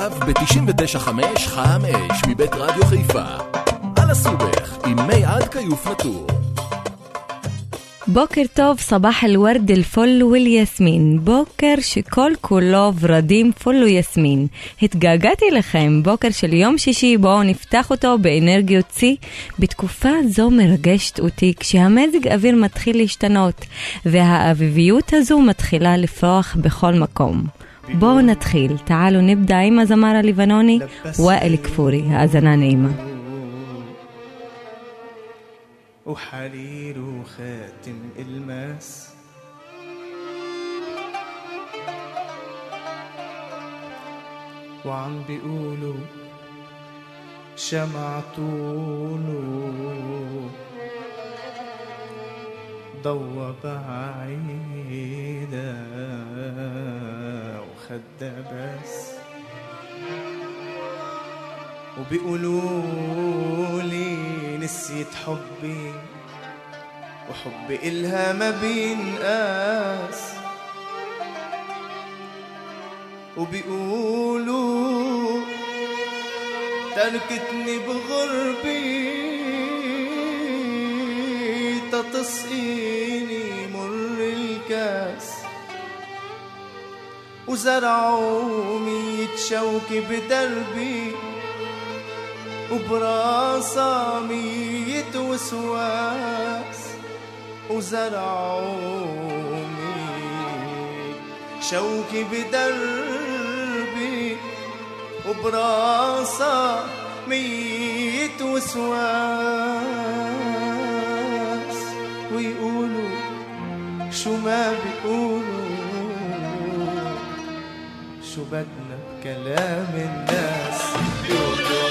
עכשיו ב-99.5 חם אש מבית רדיו חיפה. על הסובך עם מי עד כיוף נטור. בוקר טוב, صباح الورد الفل والياسمين. בוקר שכל כולו ורדים פול ויסמין. התגעגעתי לכם, בוקר של יום שישי, בואו נפתח אותו באנרגיות צי. בתקופה זו מרגשת אותי כשהמזג אוויר מתחיל להשתנות והאביביות הזו מתחילה לפרוח בכל מקום. בואו נתחיל, תעלו נבדע עם הזמר הליבנוני וואל כפורי. האזנה נעימה. وحرير وخاتم الماس وعم بيقولوا شمعتوله ضوى بعيدا وخدها بس وبيقولوا لي نسيت حبي وحبي إلها ما بينقاس وبيقولوا تركتني بغربي تتسقيني مر الكاس وزرعوا 100 شوكة بدربي وبراسا 100 وسواس وزرعوا 100 شوكة بدربي وبراسا 100 وسواس ويقولوا شو ما بيقولوا شو بدنا بكلام الناس يقولوا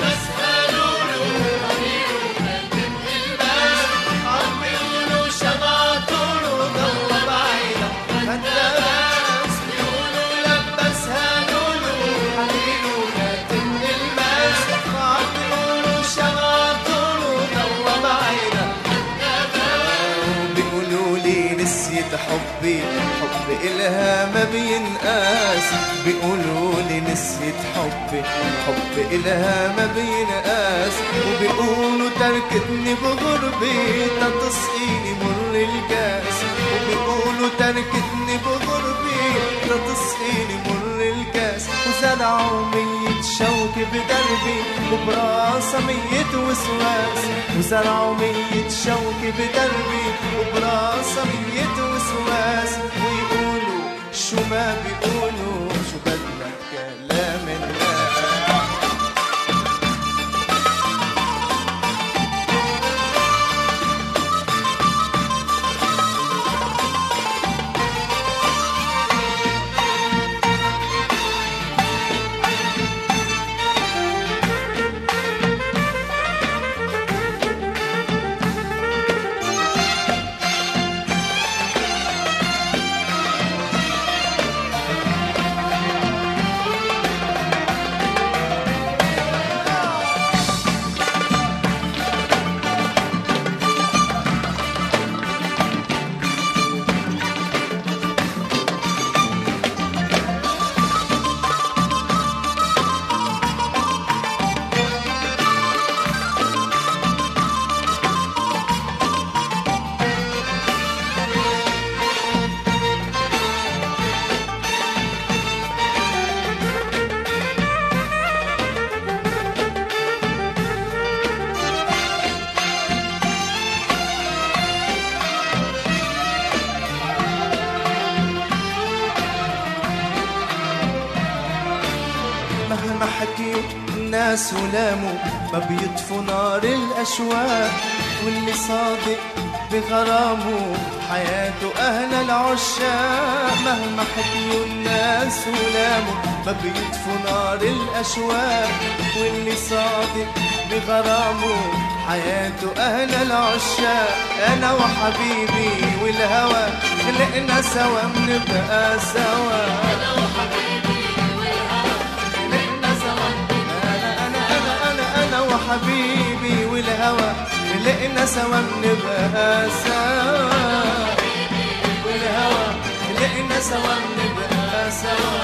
حبي إلها ما بينقاس بيقولوا لي نسيت حبي إلها ما بينقاس وبيقولوا تركتني بغربي تتسقيني مر الكاس وبيقولوا تركتني بغربي تتسقيني مر الكاس وزرعوا 100 شوكة بدربي وبراسها 100 وسواس وزرعوا 100 شوكة بدربي وبراسها 100 وسواس ويقولوا شو ما بيقولوا شو بدنا كلام الناس الناس ولاموا ما بيطفوا نار الأشواق واللي صادق بغرامه حياته أهل العشاق مهما حكيوا الناس ولاموا ما بيطفوا نار الأشواق واللي صادق بغرامه حياته أهل العشاق أنا وحبيبي والهوى خلقنا سوا بنبقى سوا أنا وحبيبي وحبيبي والهوى لقنا سوا بنبقى سوا والهوى لقنا سوا بنبقى سوا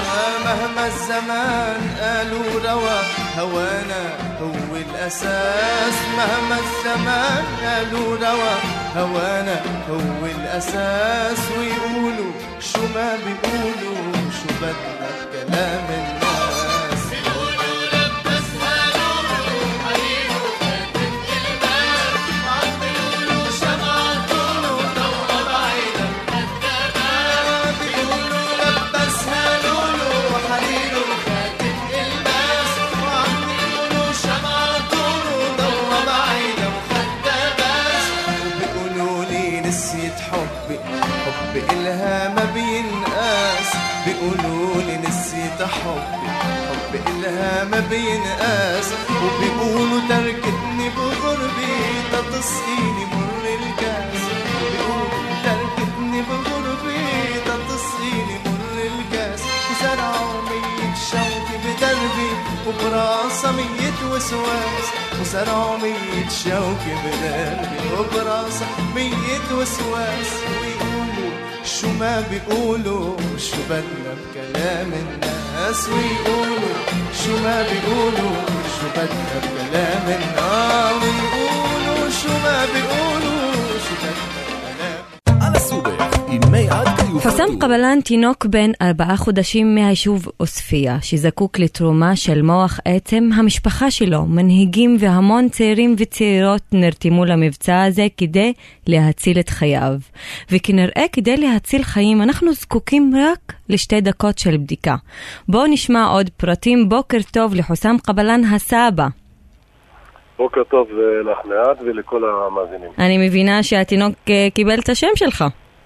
مهما الزمان قالوا روا هوانا هو الأساس مهما الزمان قالوا روا هوانا هو الأساس ويقولوا شو ما بيقولوا شو بدنا بكلام الناس بيقولوا لبسها نور حرير وفاتن الباب وعم بيقولوا شمعة طول وضوء بعيدة كذابات بيقولوا لبسها نور حرير وفاتن الباب وعم بيقولوا شمعة طول وضوء بعيدة وكذابات وبيقولوا لي نسيت حبي حبي إلها ما بينقاس بيقولوا لي نسيت حبي إلها ما بينقاس وبيقولوا تركتني بغربي تتسقيني مر الكاس بيقولوا تركتني بغربي تتسقيني مر الكاس وزرعوا مية شوك بدربي وبراسها مية وسواس وزرعوا مية شوك بدربي وبراسها مية وسواس ويقولوا شو ما بيقولوا شو بدنا بكلام الناس ويقولوا شو ما بيقولوا شو بدنا بكلام الناس ويقولوا شو ما بيقولوا شو بدنا بكلام על הסובך עם מי עד כיוף. חוסם קבלן תינוק בן 4 חודשים מהיישוב עוספיה, שזקוק לתרומה של מוח עצם. המשפחה שלו, מנהיגים והמון צעירים וצעירות נרתמו למבצע הזה כדי להציל את חייו. וכנראה כדי להציל חיים אנחנו זקוקים רק לשתי דקות של בדיקה. בואו נשמע עוד פרטים. בוקר טוב לחוסם קבלן הסבא. בוקר טוב לך מעט ולכל המאזינים. אני מבינה שהתינוק קיבל את השם שלך.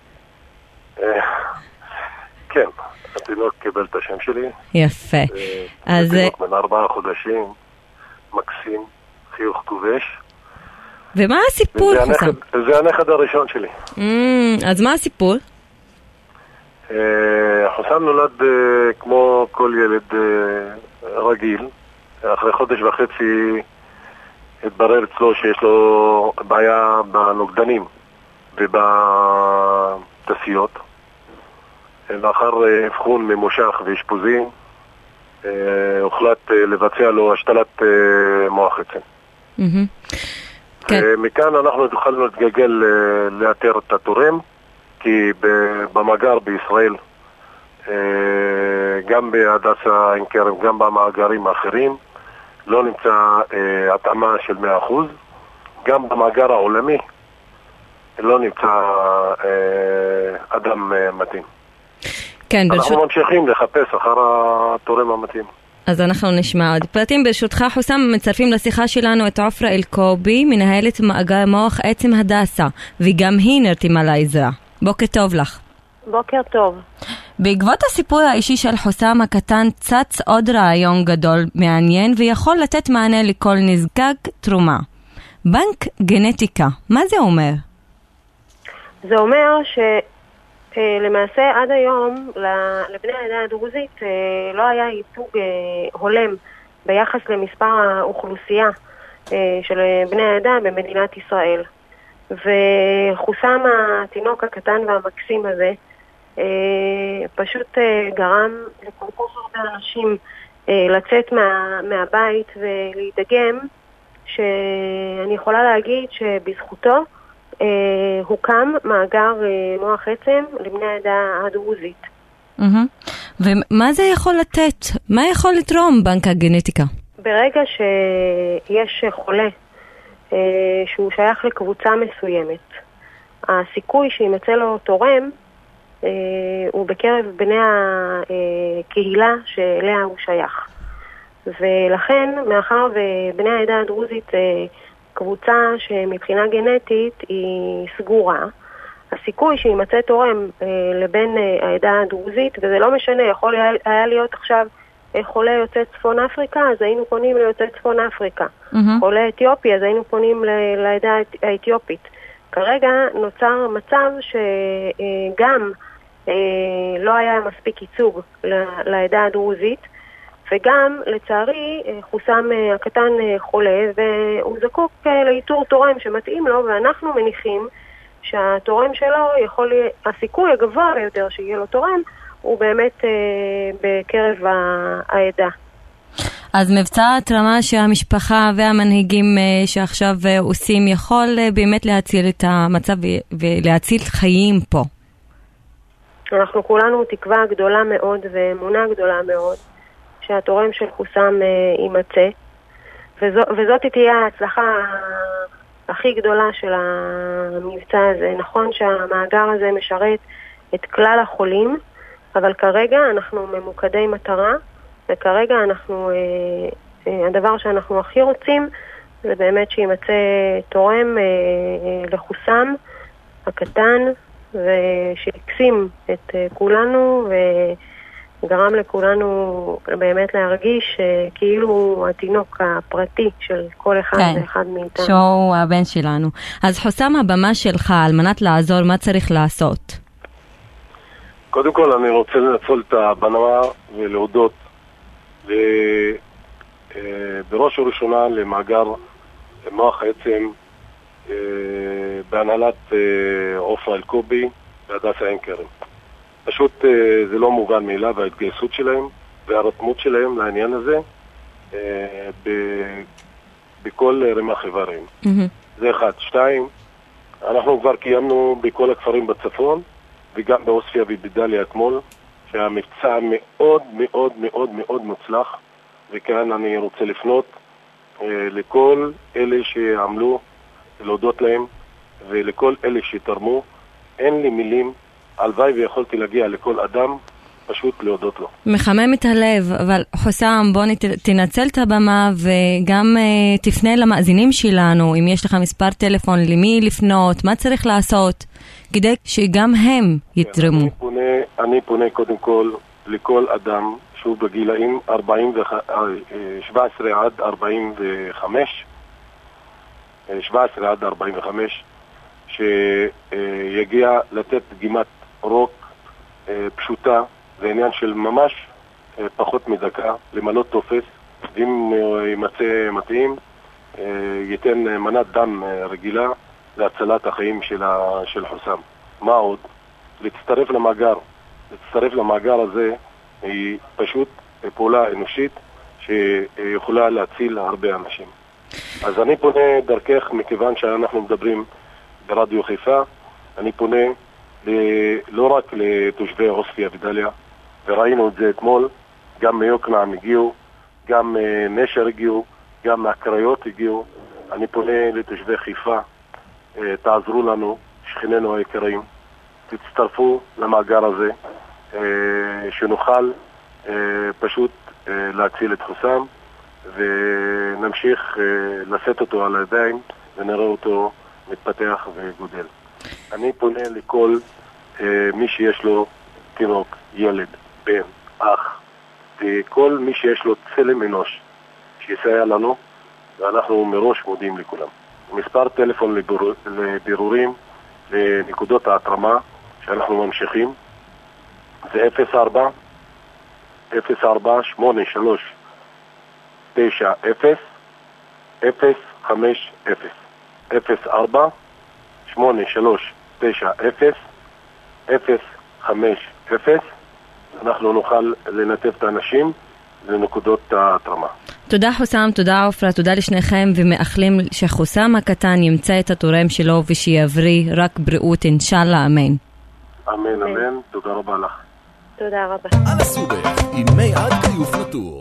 כן, התינוק קיבל את השם שלי. יפה. אז תינוק בן 4 חודשים, מקסים, חיוך כובש. ומה הסיפור, חוסם? זה הנכד הראשון שלי. אז מה הסיפור? חוסם נולד כמו כל ילד רגיל. אחרי חודש וחצי התברר אצלו שיש לו בעיה בנוגדנים ובתסיות. לאחר אבחון ממושך ואשפוזי הוחלט לבצע לו השתלת מוח עצם. מכאן אנחנו התחלנו להתגלגל לאתר את התורם, כי במאגר בישראל, גם בהדסה עין כרם, גם במאגרים האחרים, לא נמצא התאמה של 100%. גם במאגר העולמי לא נמצא אדם מתאים. כן, אנחנו ממשיכים לחפש אחר התורם המתאים. אז אנחנו נשמע עוד פרטים. ברשותך חוסם, מצרפים לשיחה שלנו את עופרה אלקובי, מנהלת מאגר מוח עצם הדסה, וגם היא נרתמה לעזרה. בוקר טוב לך. בוקר טוב. בעקבות הסיפור האישי של חוסם הקטן צץ עוד רעיון גדול מעניין ויכול לתת מענה לכל נזקק תרומה. בנק גנטיקה, מה זה אומר? זה אומר שלמעשה עד היום לבני העדה הדרוזית לא היה ייצוג הולם ביחס למספר האוכלוסייה של בני העדה במדינת ישראל. וחוסם התינוק הקטן והמקסים הזה פשוט גרם לכל כך הרבה אנשים לצאת מהבית ולהידגם, שאני יכולה להגיד שבזכותו הוקם מאגר מוח עצם לבני העדה הדרוזית. ומה זה יכול לתת? מה יכול לתרום בנק הגנטיקה? ברגע שיש חולה שהוא שייך לקבוצה מסוימת, הסיכוי שימצא לו תורם הוא בקרב בני הקהילה שאליה הוא שייך. ולכן, מאחר ובני העדה הדרוזית קבוצה שמבחינה גנטית היא סגורה, הסיכוי שימצא תורם לבין העדה הדרוזית, וזה לא משנה, יכול היה להיות עכשיו חולה יוצא צפון אפריקה, אז היינו פונים ליוצא צפון אפריקה. חולה אתיופי, אז היינו פונים לעדה האתיופית. כרגע נוצר מצב שגם לא היה מספיק ייצוג לעדה הדרוזית, וגם לצערי חוסם הקטן חולה, והוא זקוק לאיתור תורם שמתאים לו, ואנחנו מניחים שהתורם שלו הסיכוי הגבוה ביותר שיהיה לו תורם, הוא באמת בקרב העדה. אז מבצע התרמה שהמשפחה והמנהיגים שעכשיו עושים יכול באמת להציל את המצב ולהציל חיים פה. אנחנו כולנו תקווה גדולה מאוד ואמונה גדולה מאוד שהתורם של חוסם יימצא, וזאת תהיה ההצלחה הכי גדולה של המבצע הזה. נכון שהמאגר הזה משרת את כלל החולים, אבל כרגע אנחנו ממוקדי מטרה, וכרגע הדבר שאנחנו הכי רוצים זה באמת שימצא תורם לחוסם הקטן, ושיקסים את כולנו וגרם לכולנו באמת להרגיש כאילו התינוק הפרטי של כל אחד ואחד מאיתנו. שהוא הבן שלנו. אז חוסם, הבמה שלך על מנת לעזור, מה צריך לעשות? קודם כל אני רוצה לנצל את הבמה ולהודות בראש וראשונה למאגר מוח עצם בהנהלת עופרה אלקובי והדסה עין כרם. פשוט זה לא מובן מאליו, ההתגייסות שלהם והרתמות שלהם לעניין הזה בכל רמ"ח איברים. זה אחד. שתיים, אנחנו כבר קיימנו בכל הכפרים בצפון וגם בעוספיא ובדליה אתמול, שהמבצע מאוד מאוד מאוד מאוד מוצלח, וכאן אני רוצה לפנות לכל אלה שעמלו, להודות להם, ולכל אלה שתרמו. אין לי מילים, הלוואי ויכולתי להגיע לכל אדם, פשוט להודות לו. מחמם את הלב, אבל חוסם, בוא תנצל את הבמה וגם תפנה למאזינים שלנו, אם יש לך מספר טלפון, למי לפנות, מה צריך לעשות, כדי שגם הם יתרמו. אני פונה קודם כל לכל אדם שהוא בגילאים 17 עד 45, 17 עד 45, שיגיע לתת דגימת רוק פשוטה, זה עניין של ממש פחות מדקה, למלא טופס, ואם יימצא מתאים, ייתן מנת דם רגילה להצלת החיים של חוסם. מה עוד? להצטרף למאגר הזה היא פשוט פעולה אנושית שיכולה להציל הרבה אנשים. אז אני פונה דרכך, מכיוון שאנחנו מדברים ברדיו חיפה, אני פונה לא רק לתושבי עוספיא ודליה, וראינו את זה אתמול, גם מיוקנעם הגיעו, גם נשר הגיעו, גם מהקריות הגיעו. אני פונה לתושבי חיפה, תעזרו לנו, שכנינו היקרים, תצטרפו למאגר הזה, שנוכל פשוט להציל את חוסם, ונמשיך לשאת אותו על הידיים, ונראה אותו מתפתח וגודל. אני פונה לכל מי שיש לו תינוק, ילד, בן, אח, וכל מי שיש לו צלם אנוש שיסייע לנו, ואנחנו מראש מודים לכולם. מספר טלפון לבירורים לנקודות ההתרמה שאנחנו ממשיכים זה 04-8390-050. אנחנו נוכל לנתב את האנשים לנקודות ההתרמה. תודה חוסם, תודה עופרה, תודה לשניכם, ומאחלים שחוסם הקטן ימצא את התורם שלו ושיבריא רק בריאות, אינשאללה, אמן. אמן, אמן, תודה רבה לך. תודה רבה. על הסובך עם מיעד כיוף נטור.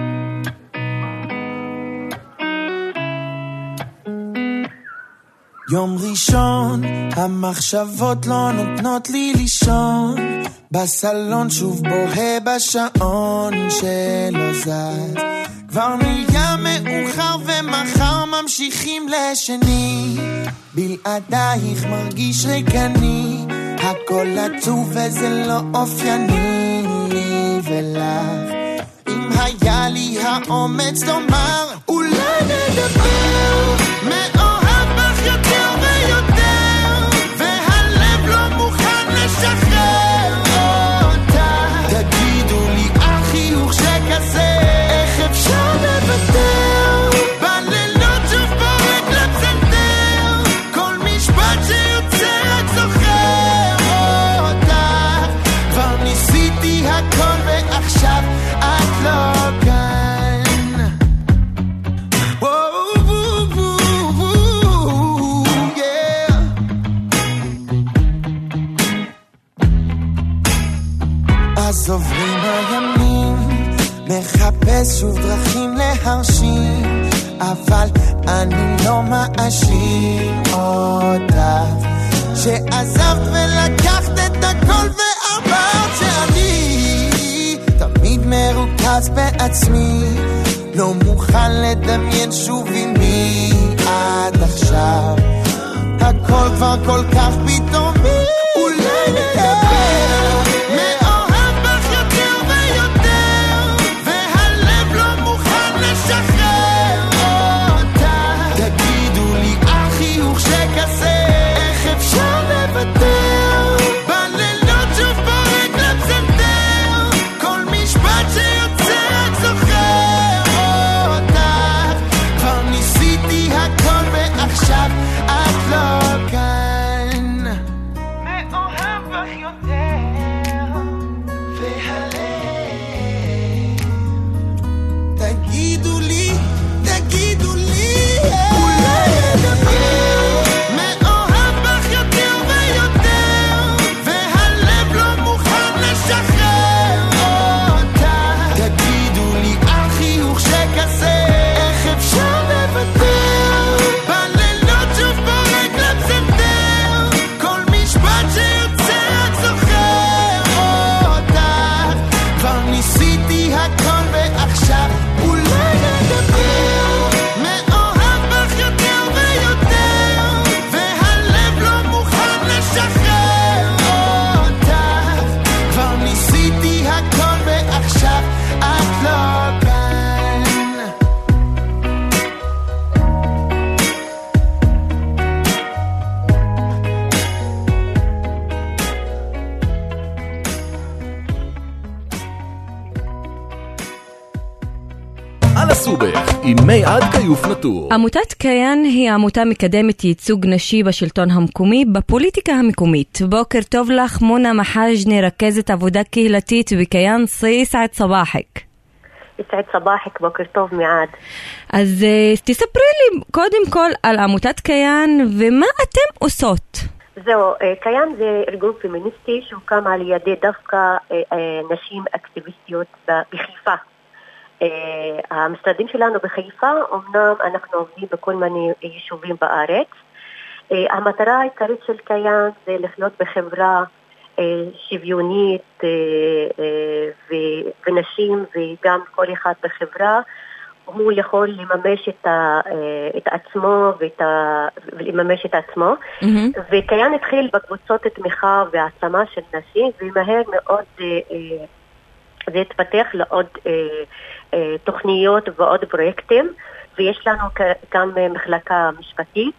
יום ראשון, המחשבות לא נותנות לי לישון, בסלון שוב בוהה בשעון שלא זז, כבר נהיה מאוחר ומחר ממשיכים לשני, בלעדייך מרגיש ריקני, הכל עצוב וזה לא אופייני לי ולך. אם היה לי האומץ לומר אולי נדבר, מאוהב בך יותר ויותר, והלב לא מוכן לשחרר אותה. תגידו לי החיוך שכזה איך אפשר לוותר, בלילות שוב פורק לפסנתר, כל משפט שיוצא רק זוכר אותך. כבר ניסיתי מחפש שוב דרכים להרשים, אבל אני לא מאשים אותך שעזבת ולקחת את הכל ואמרת שאני תמיד מרוכז בעצמי, לא מוכן לדמיין שוב עם מי עד עכשיו, הכל כבר כל כך פתאומי. אולי נדבר, מאוהב בך יותר ויותר, והלב לא מוכן לשחרר אותך. תגידו לי על חיוך שכזה, איך אפשר לוותר? בלילות שוב פורק לפסנתר, כל משפט שיוצא את זוכר אותך. כבר ניסיתי הכל ועכשיו את לא כאן, מאוהב בך יותר והלב. תגידו לי אולי נדבר, מאוהב בך יותר ויותר, והלב לא מוכן לשחרר אותך. תגידו לי על חיוך שכזה, איך אפשר לוותר? בלילות שוב פורק לפסנתר, כל משפט שיוצא את זוכר אותך. כבר ניסיתי הכל ועכשיו אולי נדבר, מאוהב בך יותר ויותר, והלב לא מוכן לשחרר אותך. כבר ניסיתי הכל ועכשיו את לא כאן. על הסובך עם מי-עד כיוף נטור. עמותת קיין היא עמותה מקדמת ייצוג נשי בשלטון המקומי בפוליטיקה המקומית. בוקר טוב לך מונה מחאג'ני, רכזת עבודה קהילתית בקיין יסעד صباحك. יסעד صباحك, בוקר טוב מיעד. אז תספרי לי קודם כל על עמותת קיין ומה אתם עושות. זהו, קיין זה ארגון פמיניסטי שהוקם על ידי דווקא נשים אקטיביסטיות בחיפה. המשרדים שלנו בחיפה, אמנם אנחנו עובדים בכל מיני יישובים בארץ. המטרה העיקרית של קיין זה לחיות בחברה שוויונית ונשים, וגם כל אחד בחברה הוא יכול לממש את עצמו ולממש את עצמו. וקיין התחיל בקבוצות תמיכה והעצמה של נשים, ומהר מאוד זה התפתח לעוד תוכניות ועוד פרויקטים, ויש לנו גם מחלקה משפטית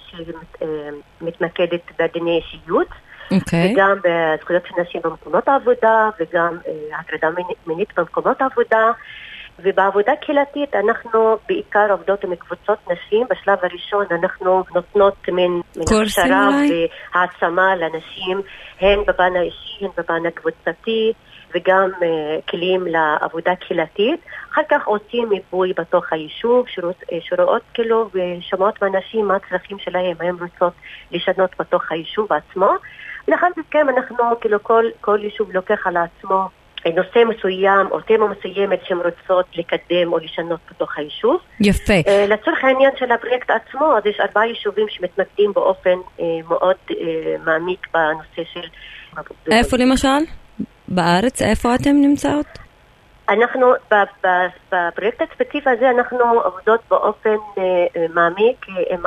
שמתמקדת בדיני אישיות, וגם בזכויות של נשים במקומות העבודה, וגם הטרדה מינית במקומות העבודה. ובעבודה קהילתית אנחנו בעיקר עובדות עם קבוצות נשים. בשלב הראשון אנחנו נותנות מן הכשרה והעצמה לנשים, הן בפן האישי, הן בפן הקבוצתי, וגם כלים לעבודה קהילתית. אחר כך עושים מיפוי בתוך היישוב, שרואות כאילו ושומעות מהנשים מה הצרכים שלהם, מה הם רוצות לשנות בתוך היישוב עצמו. ולאחר מכן אנחנו כאילו כל יישוב לוקח על עצמו נושא מסוים או תמה מסוימת שהן רוצות לקדם או לשנות בתוך היישוב. יפה. לצורך העניין של הפרויקט עצמו, אז יש 4 יישובים שמתמקדים באופן מאוד מעמיק בנושא של... איפה למשל? בארץ? איפה אתם נמצאות? אנחנו, בפרויקט הספציפי הזה, אנחנו עובדות באופן מעמיק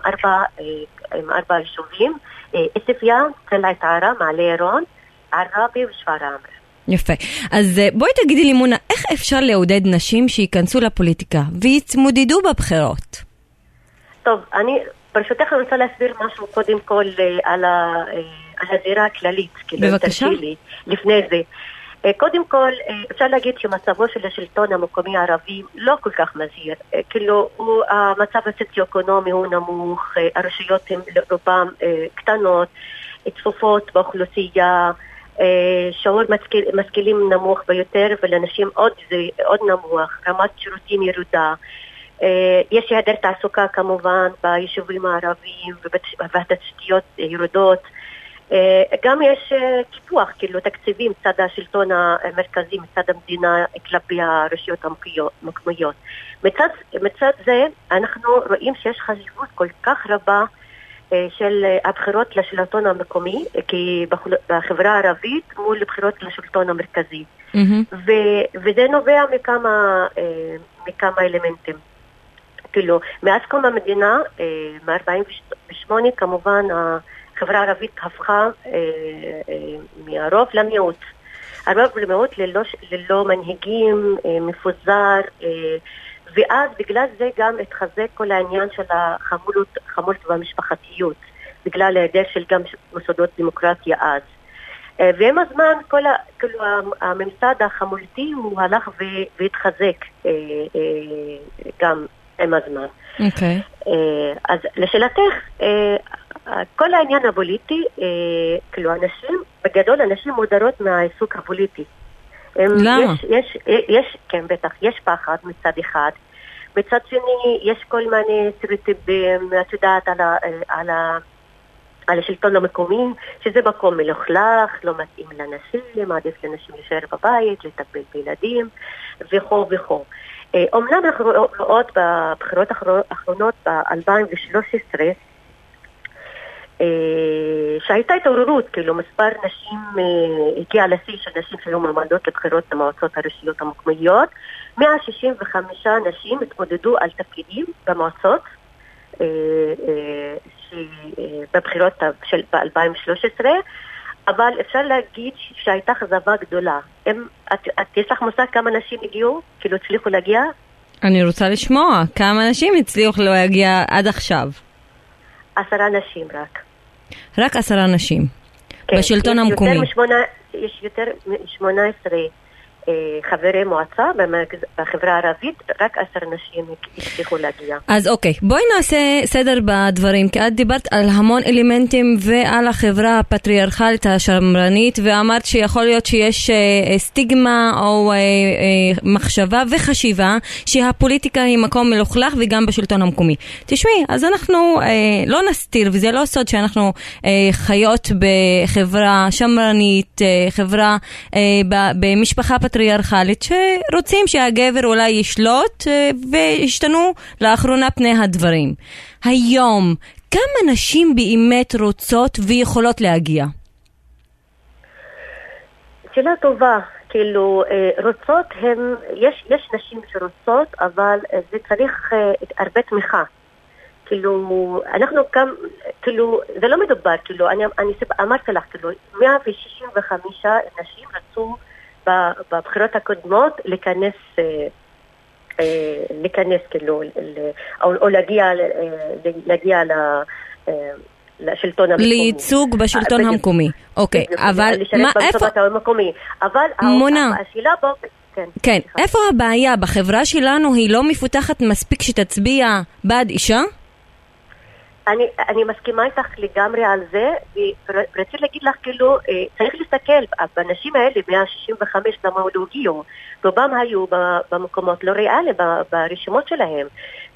עם 4 יישובים, עוספיא, צלעת ערה, מעלה עירון, עראבה ושפרעם. יפה. אז בואי תגידי לי מונה, איך אפשר לעודד נשים שיכנסו לפוליטיקה ויתמודדו בבחירות? טוב, אני ברשותך רוצה להסביר משהו קודם כל על הזירה הכללית. בבקשה. לפני זה. קודם כל, אפשר להגיד שמצבו של השלטון המקומי הערבי לא כל כך מזהיר. כאילו, המצב הסוציו-אקונומי הוא נמוך, הרשויות הן לרובם קטנות, צפופות באוכלוסייה, שיעור משכילים נמוך ביותר, ולנשים עוד נמוך, רמת שירותים ירודה. יש היעדר תעסוקה כמובן ביישובים הערביים, והתשתיות ירודות. גם יש קיפוח, כאילו תקציבים מצד השלטון המרכזי, מצד המדינה כלפי הרשויות המקומיות. מצד זה אנחנו רואים שיש חשיבות כל כך רבה של הבחירות לשלטון המקומי, כי בחברה הערבית מול בחירות לשלטון המרכזי. וזה נובע מכמה אלמנטים. כאילו, מאז קום המדינה, מ-48, כמובן, החברה הערבית הפכה מהרוב למיעוט. הרוב למיעוט ללא מנהיגים, מפוזר, ואז בגלל זה גם התחזק כל העניין של החמולות והמשפחתיות, בגלל היעדר של גם מוסדות דמוקרטיה אז. ועם הזמן כאילו הממסד החמולתי הוא הלך והתחזק גם עם הזמן. אוקיי. אז לשאלתך, כל העניין הפוליטי, כאילו אנשים, בגדול אנשים מודרות מהעיסוק הפוליטי. למה? כן, בטח, יש פחד מצד אחד. מצד שני, יש כל מיני סטריאוטיפים, את יודעת, על השלטון המקומי, שזה מקום מלוכלך, לא מתאים לנשים, מעדיף לנשים להישאר בבית, לטפל בילדים, וכו וכו. אומנם אנחנו רואות בבחירות האחרונות ב-2013, שהייתה התעוררות, כאילו מספר נשים הגיע לשיא של נשים שהיו מועמדות לבחירות במועצות הרשויות המקומיות. 165 נשים התמודדו על תפקידים במועצות בבחירות של ב-2013, אבל אפשר להגיד שהייתה חזבה גדולה. יש לך מושג כמה נשים הגיעו? כאילו הצליחו להגיע? אני רוצה לשמוע כמה נשים הצליחו להגיע עד עכשיו. 10 נשים רק. רק 10 נשים. כן, בשלטון המקומי. יש יותר מ-18 חברי מועצה בחברה הערבית, רק 10 נשים הצליחו להגיע. אז אוקיי, בואי נעשה סדר בדברים, כי את דיברת על המון אלמנטים ועל החברה הפטריארכלית השמרנית, ואמרת שיכול להיות שיש סטיגמה או מחשבה וחשיבה שהפוליטיקה היא מקום מלוכלך וגם בשלטון המקומי. תשמעי, אז אנחנו לא נסתיר, וזה לא סוד שאנחנו חיות בחברה שמרנית, חברה במשפחה פטריארכלית שרוצים שהגבר אולי ישלוט, והשתנו לאחרונה פני הדברים. היום, כמה נשים באמת רוצות ויכולות להגיע? שאלה טובה. כאילו, רוצות יש נשים שרוצות, אבל זה צריך הרבה תמיכה. כאילו, אנחנו גם, כאילו, זה לא מדובר, כאילו, אני אמרתי לך, כאילו, 165 נשים רצו בבחירות הקודמות להיכנס כאילו, או להגיע לשלטון המקומי. לייצוג בשלטון המקומי. אוקיי, אבל מה, איפה? אבל השאלה בו, כן, איפה הבעיה? בחברה שלנו היא לא מפותחת מספיק שתצביע בעד אישה? אני מסכימה איתך לגמרי על זה, ורציתי להגיד לך, כאילו, צריך להסתכל, בנשים האלה, 165 למה לא הגיעו, רובם היו במקומות לא ריאליים, ברשימות שלהם.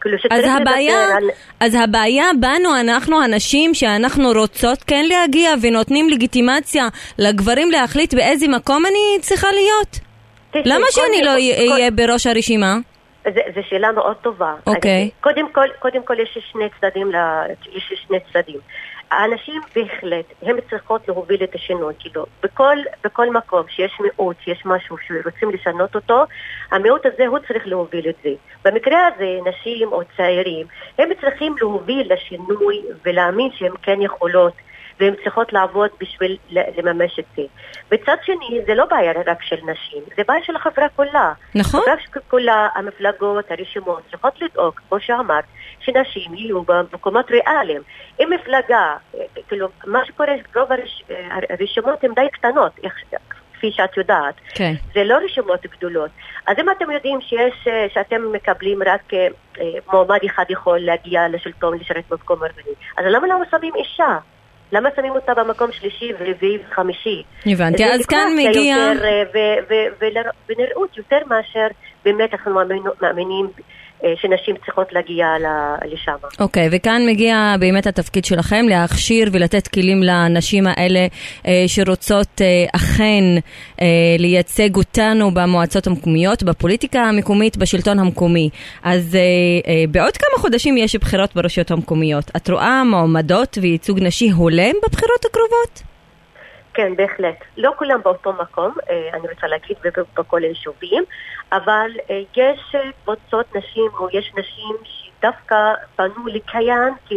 אז הבעיה בנו, אנחנו הנשים שאנחנו רוצות כן להגיע, ונותנים לגיטימציה לגברים להחליט באיזה מקום אני צריכה להיות. למה שאני לא אהיה בראש הרשימה? זו שאלה מאוד טובה. אוקיי. קודם כל יש שני צדדים. האנשים בהחלט, הם צריכות להוביל את השינוי, כאילו, בכל מקום שיש מיעוט, שיש משהו שרוצים לשנות אותו, המיעוט הזה הוא צריך להוביל את זה. במקרה הזה, נשים או צעירים, הם צריכים להוביל לשינוי ולהאמין שהם כן יכולות, והן צריכות לעבוד בשביל לממש את זה. בצד שני, זה לא בעיה רק של נשים, זה בעיה של החברה כולה. נכון. החברה כולה, המפלגות, הרשימות, צריכות לדאוג, כמו שאמרת, שנשים יהיו במקומות ריאליים. אם מפלגה, כאילו, מה שקורה, רוב הרשימות הן די קטנות, כפי שאת יודעת. כן. זה לא רשימות גדולות. אז אם אתם יודעים שאתם מקבלים רק מועמד אחד יכול להגיע לשלטון, לשרת במקום הרביעי, אז למה לא שמים אישה? למה שמים אותה במקום שלישי ורביעי וחמישי? הבנתי, אז כאן מגיע... ונראות יותר מאשר באמת אנחנו מאמינים שנשים צריכות להגיע לשם. אוקיי, וכאן מגיע באמת התפקיד שלכם להכשיר ולתת כלים לנשים האלה שרוצות אכן לייצג אותנו במועצות המקומיות, בפוליטיקה המקומית, בשלטון המקומי. אז בעוד כמה חודשים יש בחירות ברשויות המקומיות. את רואה מועמדות וייצוג נשי הולם בבחירות הקרובות? כן, בהחלט. לא כולם באותו מקום, אני רוצה להגיד, בכל היישובים, אבל יש קבוצות נשים, או יש נשים שדווקא פנו לקיים כי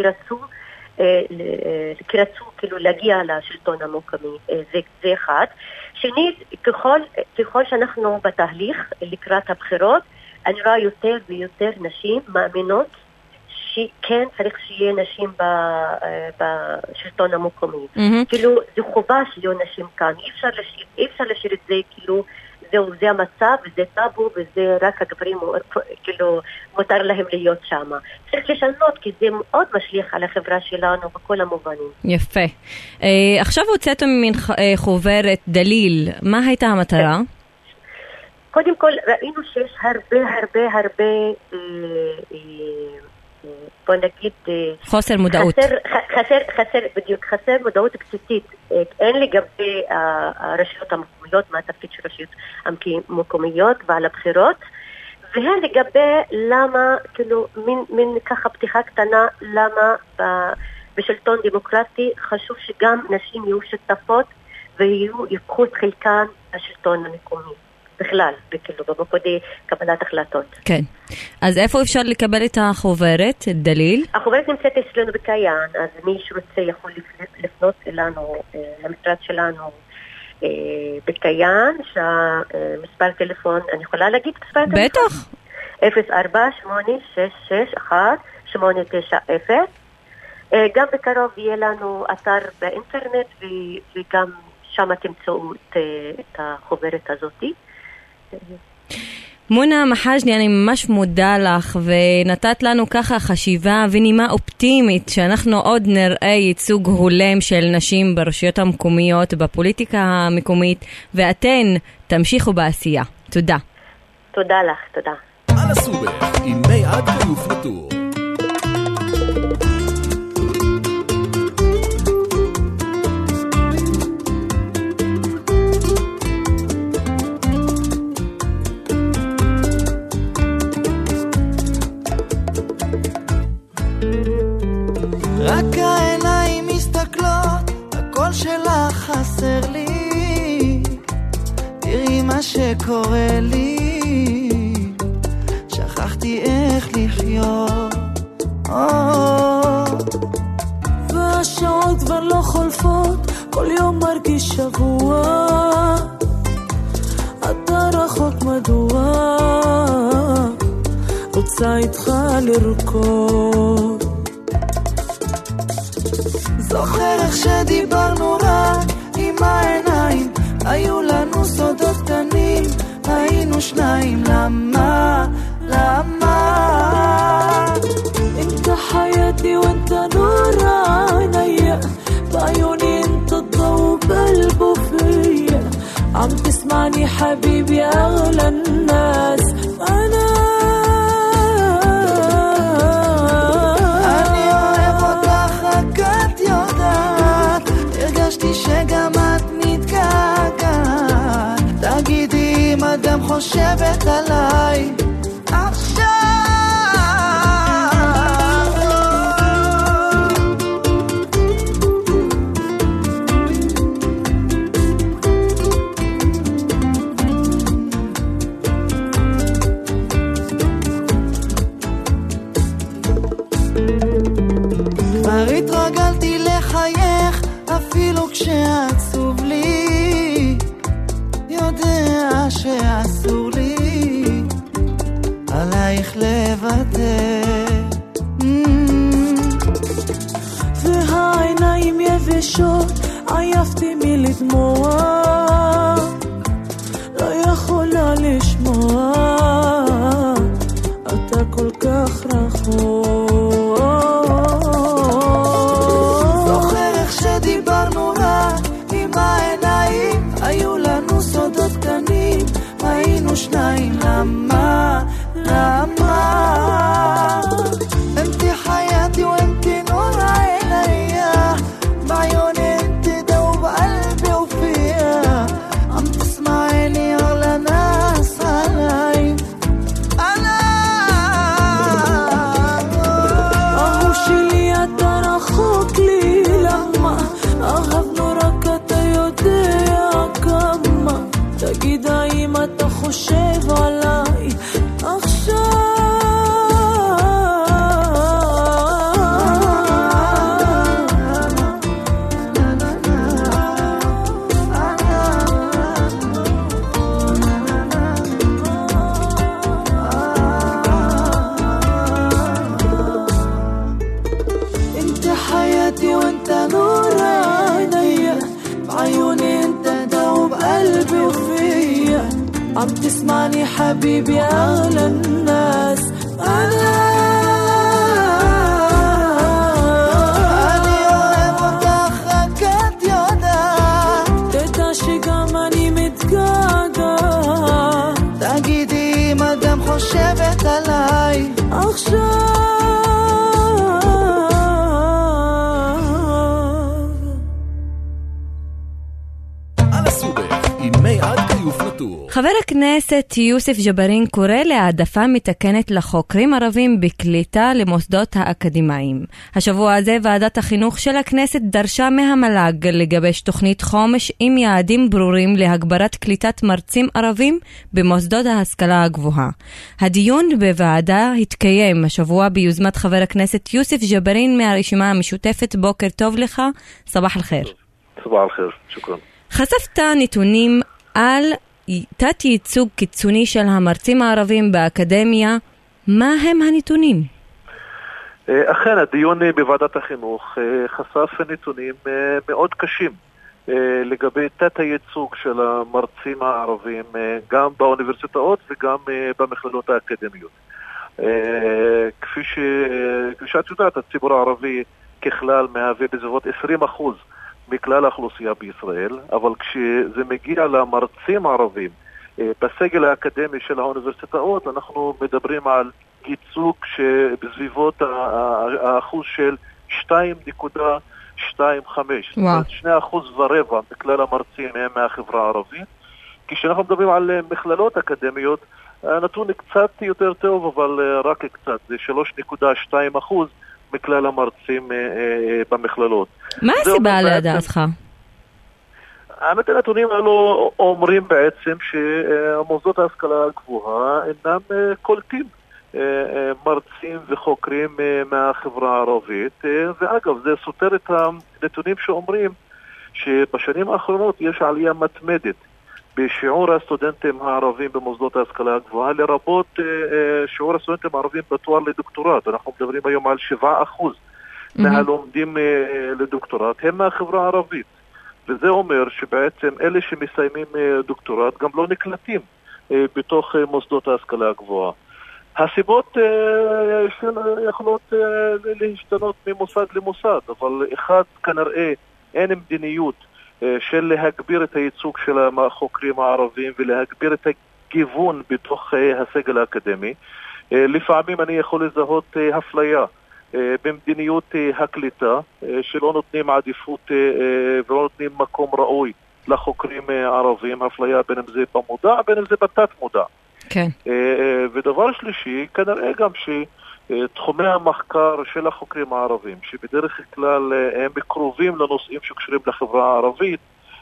רצו כאילו להגיע לשלטון המקומי. זה אחד. שנית, ככל שאנחנו בתהליך לקראת הבחירות, אני רואה יותר ויותר נשים מאמינות שכן צריך שיהיה נשים בשלטון המקומי. כאילו, זו חובה שיהיו נשים כאן. אי אפשר לשאיר את זה, כאילו, זה המצב, וזה טאבו, וזה רק הגברים, כאילו, מותר להם להיות שם. צריך לשנות, כי זה מאוד משליך על החברה שלנו בכל המובנים. יפה. עכשיו הוצאתם מן חוברת דליל. מה הייתה המטרה? קודם כל, ראינו שיש הרבה בוא נגיד חוסר מודעות. חסר מודעות בסיסית. אין לגבי הרשויות המקומיות, מה התפקיד של רשויות המקומיות ועל הבחירות, והן לגבי למה, כאילו, מין ככה פתיחה קטנה, למה בשלטון דמוקרטי חשוב שגם נשים יהיו שותפות ויקחו את חלקן השלטון המקומי. בכלל, כאילו, במוקדי קבלת החלטות. כן. אז איפה אפשר לקבל את החוברת, את דליל? החוברת נמצאת אצלנו בקיין, אז מי שרוצה יכול לפנות אלינו, למשרד שלנו בקיין, שהמספר טלפון, אני יכולה להגיד מספר טלפון? בטח. 048661-890. גם בקרוב יהיה לנו אתר באינטרנט, וגם שם תמצאו את החוברת הזאת. מונה מחאג'ני, אני ממש מודה לך, ונתת לנו ככה חשיבה ונימה אופטימית שאנחנו עוד נראה ייצוג הולם של נשים ברשויות המקומיות, בפוליטיקה המקומית, ואתן תמשיכו בעשייה. תודה. תודה לך, תודה. על הסובך עם מיעד כיוף נטור. רק העיניים מסתכלות, הקול שלך חסר לי, תראי מה שקורה לי, שכחתי איך לחיות, והשעות כבר לא חולפות, כל יום מרגיש שבוע, אתה רחוק מדוע, רוצה איתך לרקוד, זוכר איך שדיברנו רק עם העיניים, היו לנו סודות קטנים, היינו שניים, למה? انت حياتي وانت نور عينيا بعيوني انت الضوء بقلبه فيا عم تسمعني حبيبي اغلى الناس انا שגם את מתגעגעת, תגידי אם את גם חושבת עליי עכשיו. כבר התרגלתי לחייך אפילו כשעצוב לי, יודע שאסור לי עלייך לוותר, והעיניים יבשות, עייפתי מלדמוע, לא יכולה לשמוע, אתה כל כך רחוק, זוכר איך שדיברנו רק עם העיניים, היו לנו סודות קטנים, היינו שניים, למה? عم تسمعني حبيبي أغلى الناس أنا أوهبك أخاك يودا تتاشي قماني متقاقا تأكيدي مدام خشبت علي أخشى חבר הכנסת יוסף ג'בארין קורא להעדפה מתקנת לחוקרים ערבים בקליטה למוסדות האקדמיים. השבוע הזה ועדת החינוך של הכנסת דרשה מהמל"ג לגבש תוכנית חומש עם יעדים ברורים להגברת קליטת מרצים ערבים במוסדות ההשכלה הגבוהה. הדיון בוועדה התקיים השבוע ביוזמת חבר הכנסת יוסף ג'בארין מהרשימה המשותפת. בוקר טוב לך, סבח אל-חיר. סבח אל-חיר, שוקרן. חשפת נתונים על תת ייצוג קיצוני של המרצים הערבים באקדמיה. מה הם הנתונים? אכן, הדיון בוועדת החינוך חשף נתונים מאוד קשים לגבי תת הייצוג של המרצים הערבים גם באוניברסיטאות וגם במכללות האקדמיות. כפי שאת יודעת, הציבור הערבי ככלל מהווה בסביבות 20% מכלל האוכלוסייה בישראל, אבל כשזה מגיע למרצים ערבים בסגל האקדמי של האוניברסיטאות, אנחנו מדברים על ייצוג שבסביבות האחוז של 2.25. 2% ורבע מכלל המרצים הם מהחברה הערבית. כשאנחנו מדברים על מכללות אקדמיות, הנתון קצת יותר טוב, אבל רק קצת, זה 3.2% מכלל המרצים במכללות. מה הסיבה לדעתך? האמת, הנתונים האלו אומרים בעצם שהמוסדות ההשכלה הגבוהה אינם קולטים מרצים וחוקרים מהחברה הערבית, ואגב זה סותר את הנתונים שאומרים שבשנים האחרונות יש עלייה מתמדת בשיעור הסטודנטים הערבים במוסדות ההשכלה הגבוהה, לרבות שיעור הסטודנטים הערבים בתואר לדוקטורט. אנחנו מדברים היום על 7% מהלומדים לדוקטורט הם מהחברה הערבית, וזה אומר שבעצם אלה שמסיימים דוקטורט גם לא נקלטים בתוך מוסדות ההשכלה הגבוהה. הסיבות יכולות להשתנות ממוסד למוסד, אבל אחד, כנראה אין מדיניות של להגביר את הייצוג של החוקרים הערבים ולהגביר את הגיוון בתוך הסגל האקדמי. לפעמים אני יכול לזהות אפליה במדיניות הקליטה, שלא נותנים עדיפות ולא נותנים מקום ראוי לחוקרים ערבים, אפליה בין אם זה במודע, בין אם זה בתת מודע. כן. ודבר שלישי, כנראה גם שתחומי המחקר של החוקרים הערבים, שבדרך כלל הם קרובים לנושאים שקשורים לחברה הערבית,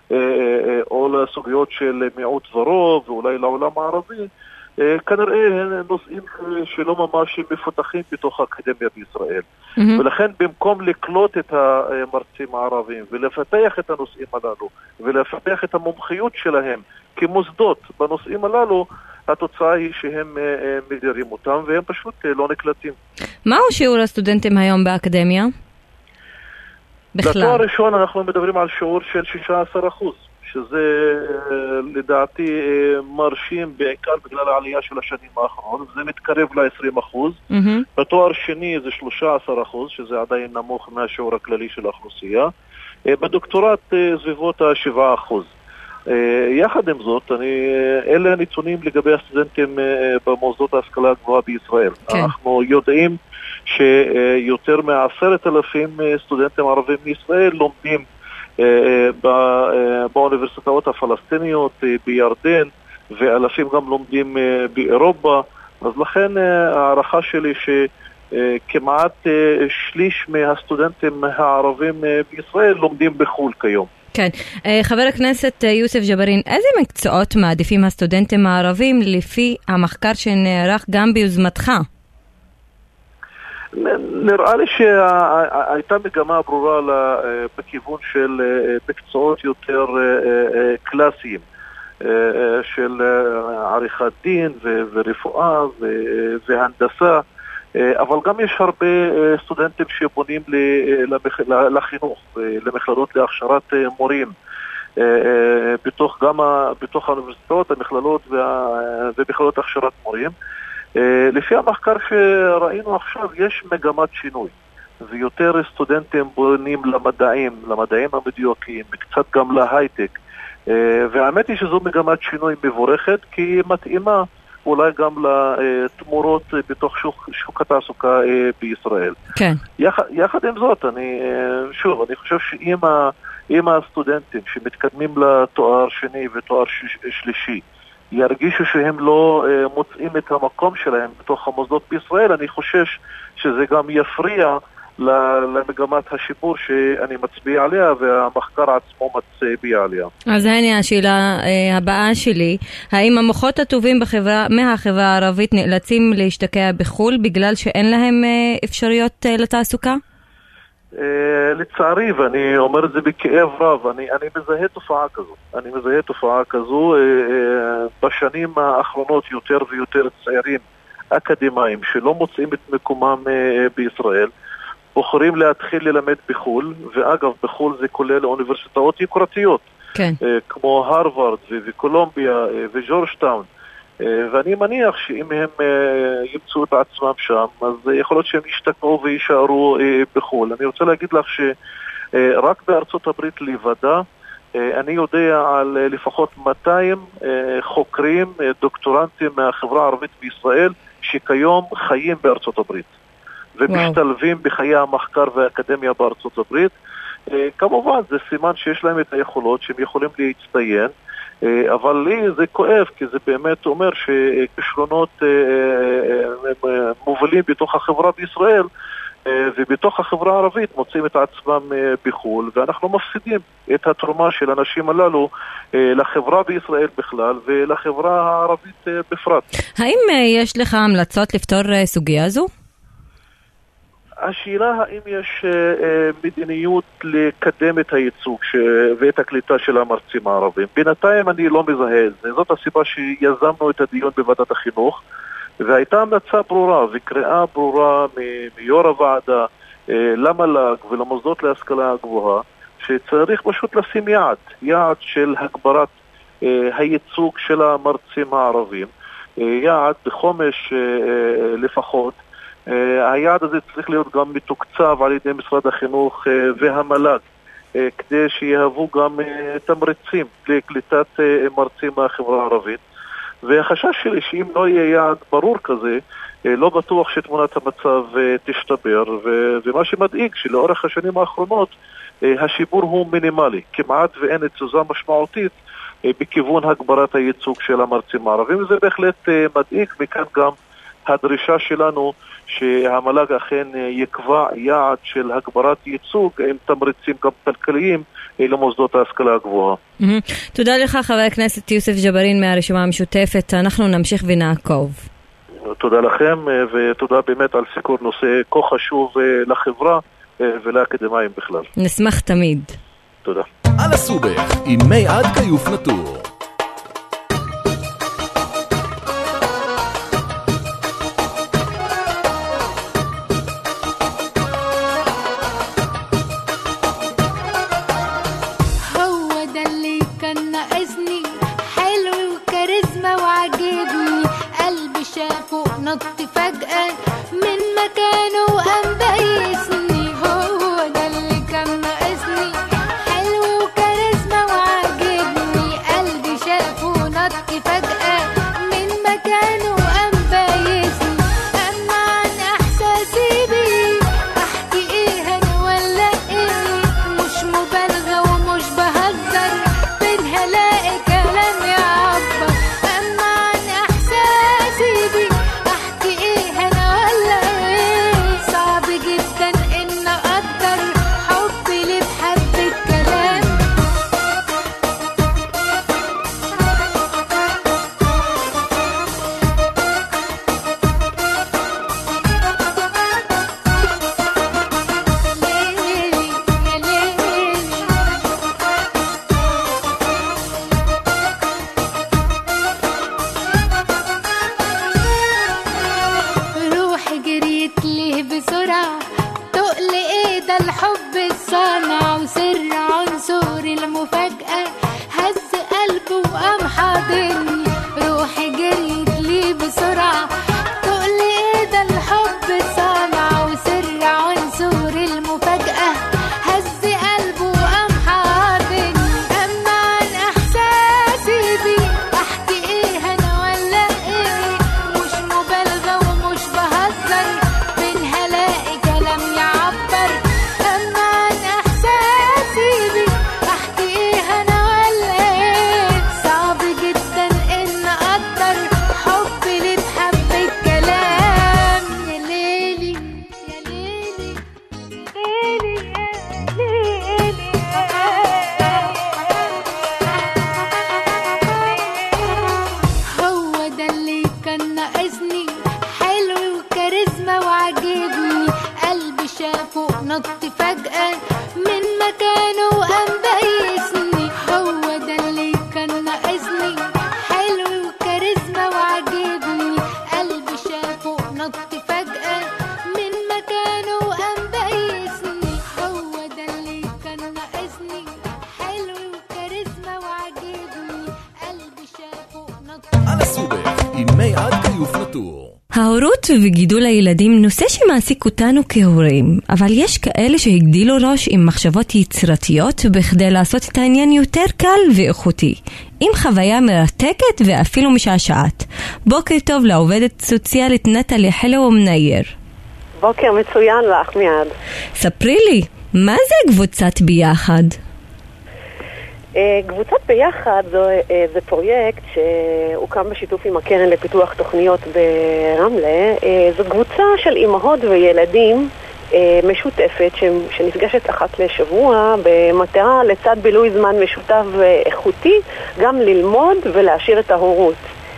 או לסוגיות של מיעוט ורוב, ואולי לעולם הערבי, כנראה הם נושאים שלא ממש מפותחים בתוך האקדמיה בישראל. ולכן במקום לקלוט את המרצים הערבים ולפתח את הנושאים הללו ולפתח את המומחיות שלהם כמוסדות בנושאים הללו, התוצאה היא שהם מדירים אותם והם פשוט לא נקלטים. מהו שיעור הסטודנטים היום באקדמיה? בתואר ראשון אנחנו מדברים על שיעור של 16%, שזה לדעתי מרשים בעיקר בגלל העלייה של השנים האחרונות, זה מתקרב ל-20%. בתואר שני זה 13%, שזה עדיין נמוך מהשיעור הכללי של האוכלוסייה. בדוקטורט סביבות ה-7%. יחד עם זאת, אלה הנתונים לגבי הסטודנטים במוסדות ההשכלה הגבוהה בישראל. כן. אנחנו יודעים שיותר מ10,000 סטודנטים ערבים מישראל לומדים באוניברסיטאות הפלסטיניות בירדן, ואלפים גם לומדים באירופה. אז לכן הערכה שלי שכמעט שליש מהסטודנטים הערבים בישראל לומדים בחו"ל כיום. כן. חבר הכנסת יוסף ג'בארין, איזה מקצועות מעדיפים הסטודנטים הערבים לפי המחקר שנערך גם ביוזמתך? נראה לי שהייתה מגמה ברורה בכיוון של מקצועות יותר קלאסיים, של עריכת דין ורפואה והנדסה, אבל גם יש הרבה סטודנטים שפונים לחינוך, למכללות להכשרת מורים, בתוך האוניברסיטאות, המכללות ומכללות הכשרת מורים. לפי המחקר שראינו עכשיו, יש מגמת שינוי. ויותר סטודנטים בונים למדעים המדויקים, קצת גם להייטק. והאמת היא שזו מגמת שינוי מבורכת, כי היא מתאימה אולי גם לתמורות בתוך שוק התעסוקה בישראל. כן. יחד עם זאת, אני חושב שאם הסטודנטים שמתקדמים לתואר שני ותואר שלישי ירגישו שהם לא מוצאים את המקום שלהם בתוך המוסדות בישראל, אני חושש שזה גם יפריע למגמת השיפור שאני מצביע עליה והמחקר עצמו מצביע עליה. אז הנה השאלה הבאה שלי, האם המוחות הטובים מהחברה הערבית נאלצים להשתקע בחול בגלל שאין להם אפשרויות לתעסוקה? לצערי, ואני אומר את זה בכאב רב, אני מזהה תופעה כזו. בשנים האחרונות יותר ויותר צעירים אקדמיים שלא מוצאים את מקומם בישראל בוחרים להתחיל ללמד בחול, ואגב בחול זה כולל אוניברסיטאות יוקרתיות, כן. כמו הרווארד וקולומביה וג'ורג'טאון, ואני מניח שאם הם ימצאו את עצמם שם, אז יכול להיות שהם ישתקעו ויישארו בחול. אני רוצה להגיד לך שרק בארצות הברית לבדה, אני יודע על לפחות 200 חוקרים, דוקטורנטים מהחברה הערבית בישראל, שכיום חיים בארצות הברית. ומשתלבים בחיי המחקר והאקדמיה בארצות הברית. כמובן, זה סימן שיש להם את היכולות, שהם יכולים להצטיין, אבל לי זה כואב, כי זה באמת אומר שכישרונות מובלים בתוך החברה בישראל, ובתוך החברה הערבית מוצאים את עצמם בחול, ואנחנו מפסידים את התרומה של האנשים הללו לחברה בישראל בכלל, ולחברה הערבית בפרט. האם יש לך המלצות לפתור סוגיה זו? השאלה האם יש מדיניות לקדם את הייצוג ואת הקליטה של המרצים הערבים. בינתיים אני לא מזהה את זה. זאת הסיבה שיזמנו את הדיון בוועדת החינוך, והייתה המלצה ברורה וקריאה ברורה מיו"ר הוועדה למל"ג ולמוסדות להשכלה הגבוהה, שצריך פשוט לשים יעד של הגברת הייצוג של המרצים הערבים, יעד בחומש לפחות. היעד הזה צריך להיות גם מתוקצב על ידי משרד החינוך והמל"ג, כדי שיהוו גם תמריצים לקליטת מרצים מהחברה הערבית. והחשש שלי שאם לא יהיה יעד ברור כזה, לא בטוח שתמונת המצב תשתבר, ומה שמדאיג שלאורך השנים האחרונות השיפור הוא מינימלי, כמעט ואין תזוזה משמעותית בכיוון הגברת הייצוג של המרצים הערבים, וזה בהחלט מדאיג. מכאן גם הדרישה שלנו שהמל"ג אכן יקבע יעד של הגברת ייצוג עם תמריצים גם כלכליים למוסדות ההשכלה הגבוהה. תודה לך חבר הכנסת יוסף ג'בארין מהרשימה המשותפת, אנחנו נמשיך ונעקוב. תודה לכם ותודה באמת על סיקור נושא כה חשוב לחברה ולאקדמאים בכלל. נשמח תמיד. תודה. על הסובך עם מי עד כיוף נטור. نط فجأة من مكانه وقام بايسني، هو ده اللي كان ناقصني، حلو وكاريزما وعاجبني، قلبي شافه نط فجأة من مكانه وقام بايسني. أما عن إحساسي بيه أحكي إيه أنا ولا إيه، مش مبالغة ومش بهزر، فين هلاقي كلام يعبر. أما عن إحساسي بيه صعب جدا إن نط فجأة من مكانه وقام بيسني. هو ده اللي كان ناقصني، حلو وكاريزما وعجبني. قلبي شافه نط فجأة من مكانه وقام بيسني. هو ده اللي كان ناقصني، حلو وكاريزما وعجبني. قلبي شافه نط. על הסובך עם מי עד כיוף נטור. ההורות וגידול הילדים נושא שמעסיק אותנו כהורים, אבל יש כאלה שהגדילו ראש עם מחשבות יצירתיות בכדי לעשות את העניין יותר קל ואיכותי, עם חוויה מרתקת ואפילו משעשעת. בוקר טוב לעובדת סוציאלית נטלי חלו מנייר. בוקר מצוין לך מיד. ספרי לי, מה זה קבוצת ביחד? קבוצת ביחד זה פרויקט שהוקם בשיתוף עם הקרן לפיתוח תוכניות ברמלה. זו קבוצה של אימהות וילדים משותפת שנפגשת אחת לשבוע במטרה לצד בילוי זמן משותף ואיכותי גם ללמוד ולהשאיר את ההורות.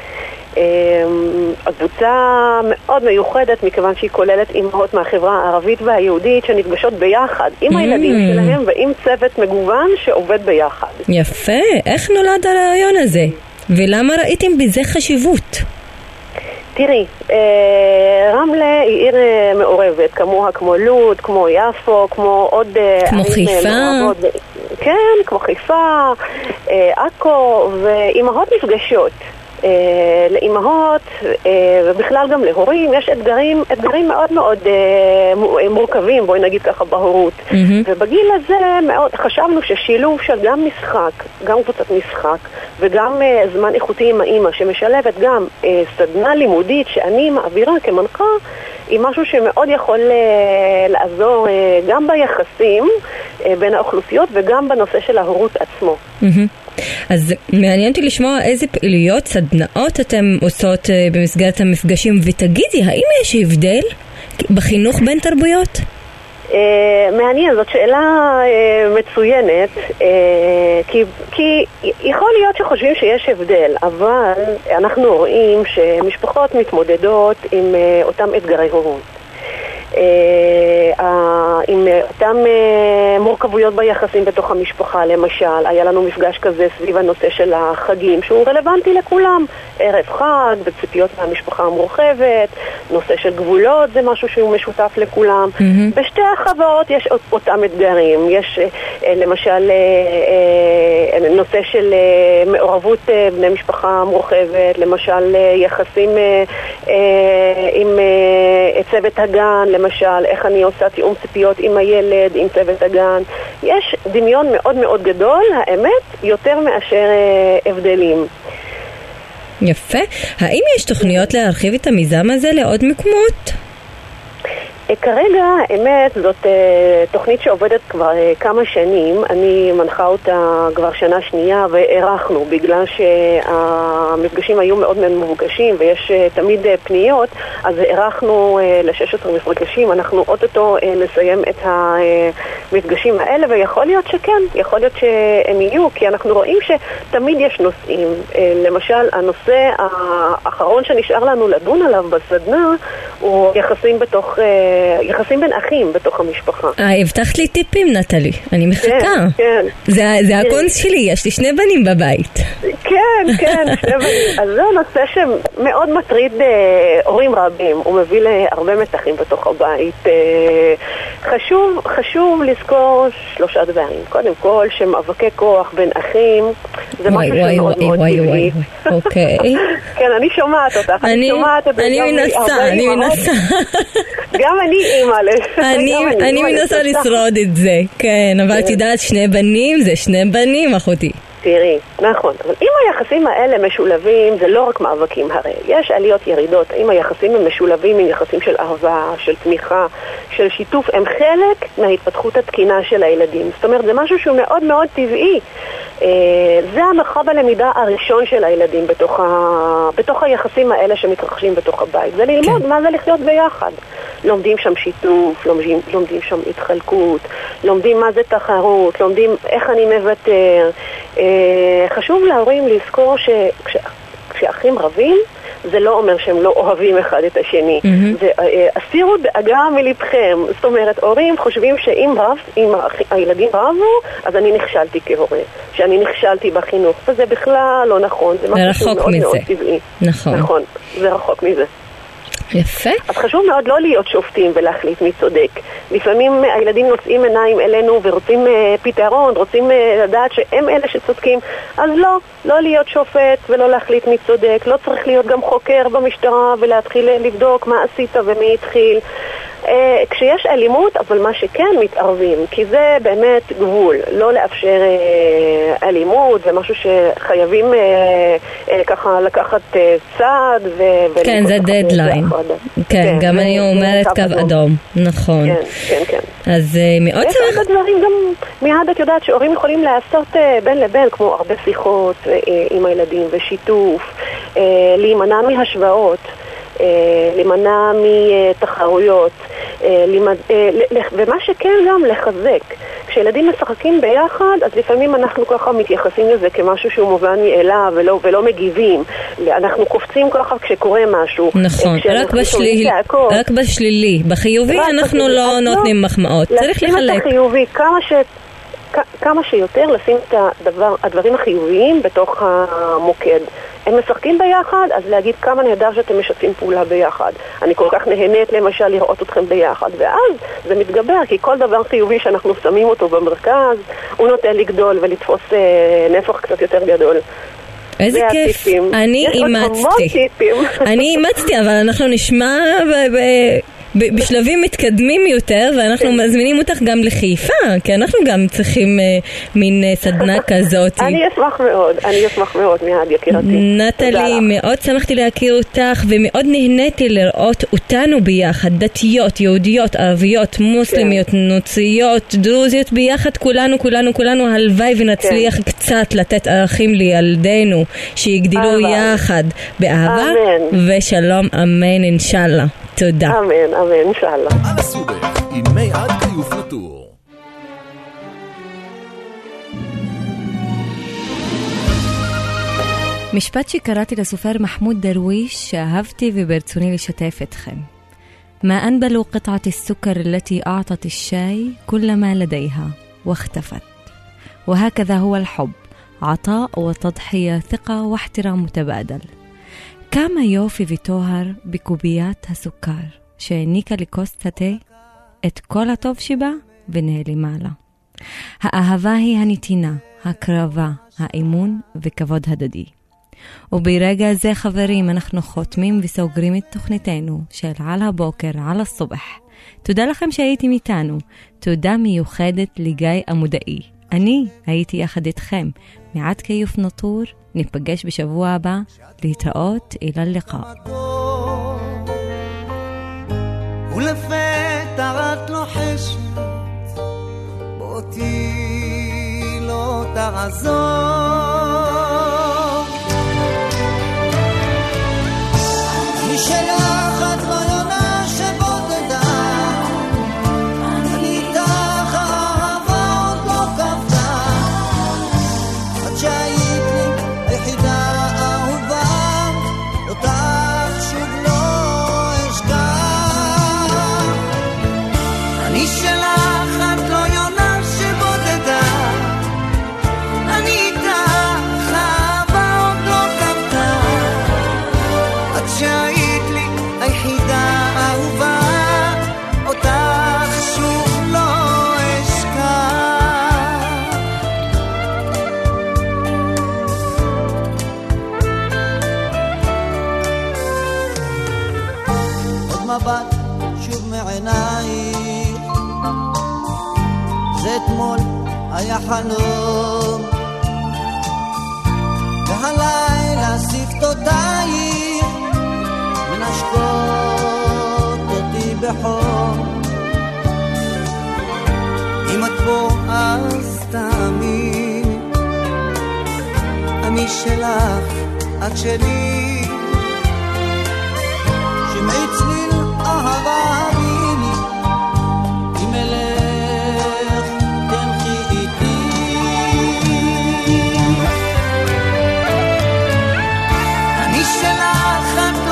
הקבוצה מאוד מיוחדת מכיוון שהיא כוללת אימהות מהחברה הערבית והיהודית שנפגשות ביחד עם הילדים שלהם ועם צוות מגוון שעובד ביחד. יפה, איך נולד הרעיון הזה? ולמה ראיתם בזה חשיבות? תראי, רמלה היא עיר מעורבת, כמוה כמו לוד, כמו יפו, כמו עוד כמו חיפה. כן, כמו חיפה, עכו, ואימהות נפגשות. לאימהות ובכלל גם להורים יש אתגרים מאוד מאוד מורכבים, בואי נגיד ככה, בהורות. ובגיל הזה מאוד חשבנו ששילוב של גם משחק, גם קבוצת משחק וגם זמן איכותי עם האמא שמשלבת גם סדנה לימודית שאני מעבירה כמנחה, היא משהו שמאוד יכול לעזור גם ביחסים בין האוכלוסיות וגם בנושא של ההורות עצמו. אז מעניין אותי לשמוע איזה פעילויות, סדנאות אתם עושות במסגרת המפגשים, ותגידי, האם יש הבדל בחינוך בין תרבויות? מעניין, זאת שאלה מצוינת, כי יכול להיות שחושבים שיש הבדל, אבל אנחנו רואים שמשפחות מתמודדות עם אותם אתגרי הורות. עם אותם מורכבויות ביחסים בתוך המשפחה. למשל, היה לנו מפגש כזה סביב הנושא של החגים שהוא רלוונטי לכולם, ערב חג וציפיות מהמשפחה המורחבת, נושא של גבולות זה משהו שהוא משותף לכולם. בשתי החברות יש אותם אתגרים, יש למשל נושא של מעורבות בני משפחה מורחבת, למשל יחסים עם צוות הגן, למשל, איך אני עושה תיאום ציפיות עם הילד, עם צוות הגן. יש דמיון מאוד מאוד גדול, האמת, יותר מאשר הבדלים. יפה. האם יש תוכניות להרחיב את המיזם הזה לעוד מקומות? כרגע, האמת, זאת תוכנית שעובדת כבר כמה שנים. אני מנחה אותה כבר שנה שנייה והערכנו, בגלל שהמפגשים היו מאוד מאוד מבוקשים ויש תמיד פניות, אז הערכנו ל-16 מפגשים. אנחנו אוטוטו נסיים את המפגשים האלה, ויכול להיות שכן, יכול להיות שהם יהיו, כי אנחנו רואים שתמיד יש נושאים. למשל, הנושא האחרון שנשאר לנו לדון עליו בסדנה הוא יחסים בין אחים בתוך המשפחה. הבטחת לי טיפים, נטלי. אני מחכה. כן. זה הקונס שלי, יש לי 2 בנים בבית. כן, 2 בנים. אז זה נושא שמאוד מטריד הורים רבים. הוא מביא להרבה מתחים בתוך הבית. חשוב לזכור 3 דברים. קודם כל, שמאבקי כוח בין אחים, זה משהו שמאוד מאוד טבעי. אוקיי. כן, אני שומעת אותך. אני מנסה. גם אני אימא אני מנסה לשרוד את זה, כן, אבל את יודעת, 2 בנים זה 2 בנים, אחותי. תראי, נכון, אבל אם היחסים האלה משולבים, זה לא רק מאבקים הרי, יש עליות ירידות. אם היחסים הם משולבים עם יחסים של אהבה, של תמיכה, של שיתוף, הם חלק מההתפתחות התקינה של הילדים. זאת אומרת, זה משהו שהוא מאוד מאוד טבעי. זה המרחב הלמידה הראשון של הילדים בתוך היחסים האלה שמתרחשים בתוך הבית. זה ללמוד מה זה לחיות ביחד. לומדים שם שיתוף, לומדים שם התחלקות, לומדים מה זה תחרות, לומדים איך אני מוותר. חשוב להורים לזכור שכשאחים רבים, זה לא אומר שהם לא אוהבים אחד את השני. הסירו דאגה מלבכם. זאת אומרת, הורים חושבים שאם הילדים רבו, אז אני נכשלתי כהורה, שאני נכשלתי בחינוך, וזה בכלל לא נכון. זה משהו מאוד מאוד טבעי. נכון, זה רחוק מזה. יפה. אז חשוב מאוד לא להיות שופטים ולהחליט מי צודק. לפעמים הילדים נושאים עיניים אלינו ורוצים פתרון, רוצים לדעת שהם אלה שצודקים. אז לא להיות שופט ולא להחליט מי צודק. לא צריך להיות גם חוקר במשטרה ולהתחיל לבדוק מה עשית ומי התחיל. כשיש אלימות, אבל מה שכן מתערבים, כי זה באמת גבול, לא לאפשר אלימות, זה משהו שחייבים ככה לקחת צעד כן, זה דדליין. כן, גם אני אומרת קו אדום, נכון. כן. אז מאוד צריך... יש הרבה דברים גם, מיד את יודעת שהורים יכולים לעשות בין לבין, כמו הרבה שיחות עם הילדים ושיתוף, להימנע מהשוואות, להימנע מתחרויות, ומה שכן גם לחזק. כשילדים משחקים ביחד, אז לפעמים אנחנו ככה מתייחסים לזה כמשהו שהוא מובן מאליו ולא מגיבים. אנחנו קופצים ככה כשקורה משהו. נכון, רק בשלילי. בחיובי אנחנו לא נותנים מחמאות. צריך לחלק. כמה שיותר לשים את הדברים החיוביים בתוך המוקד. הם משחקים ביחד, אז להגיד כמה נהדר שאתם משתפים פעולה ביחד. אני כל כך נהנית למשל לראות אתכם ביחד, ואז זה מתגבר, כי כל דבר חיובי שאנחנו שמים אותו במרכז, הוא נותן לגדול ולתפוס נפח קצת יותר גדול. איזה כיף, אני אימצתי, אבל אנחנו נשמע בשלבים מתקדמים יותר, ואנחנו מזמינים אותך גם לחיפה, כי אנחנו גם צריכים מין סדנה כזאת. אני אשמח מאוד מיד, יקירתי. נטלי, מאוד שמחתי להכיר אותך, ומאוד נהניתי לראות אותנו ביחד, דתיות, יהודיות, ערביות, מוסלמיות, נוצריות, דרוזיות, ביחד, כולנו, הלוואי ונצליח קצת לתת ערכים לילדינו, שיגדלו יחד באהבה, ושלום, אמן, אינשאללה. תודה. אמן, אינשאללה. על הסובך, עם מי עד כיוף נטור. משפט שקראתי לסופר מחמוד דרוויש שאהבתי וברצוני לשתף אתכם. ما أنبل قطعة السكر التي أعطت الشاي كل ما لديها واختفت. وهكذا هو الحب، عطاء وتضحية، ثقة واحترام מתבדל. כמה יופי וטוהר בקוביית הסוכר שהעניקה לכוס התה את כל הטוב שבה ונעלמה לה. האהבה היא הנתינה, הקרבה, האמון וכבוד הדדי. וברגע זה חברים אנחנו חותמים וסוגרים את תוכניתנו של על הבוקר, על הסובח. תודה לכם שהייתם איתנו. תודה מיוחדת לגיא המודעי. אני הייתי יחד איתכם. מעט כיוף נטור. ניפגש בשבוע הבא. להתראות, אל הלקאה. ולפתע את לוחשת באותי לא תעזור. מי שלך את מיונה שבודדה, אני איתך אהבה עוד לא כבדה, עד שהיית לי היחידה אהובה, אותך שוב לא אשכח. אני שלך את לא יונה שבודדה, אני איתך אהבה עוד לא כבדה, עד שהיית לי היחידה אהובה, אותך שוב לא אשכח. עוד מבט שוב מעינייך, זה אתמול היה חלום, והלילה שפתותייך מנשקות אותי בחום. אם את פה אז תאמין, אני שלך, את שלי, שמעי צליל אהבה ביני, אם אלך תלכי איתי. אני שלך, את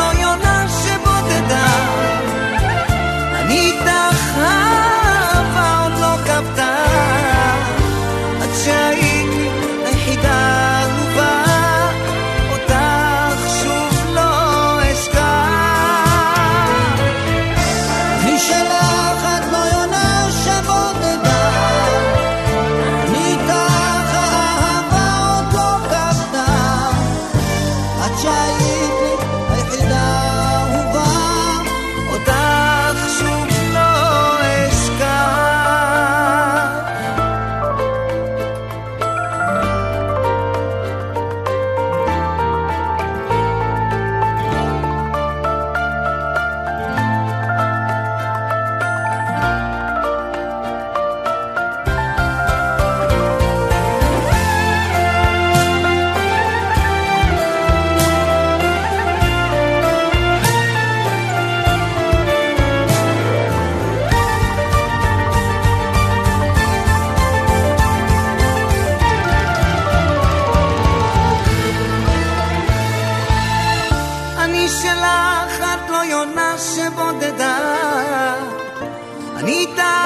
אני איתה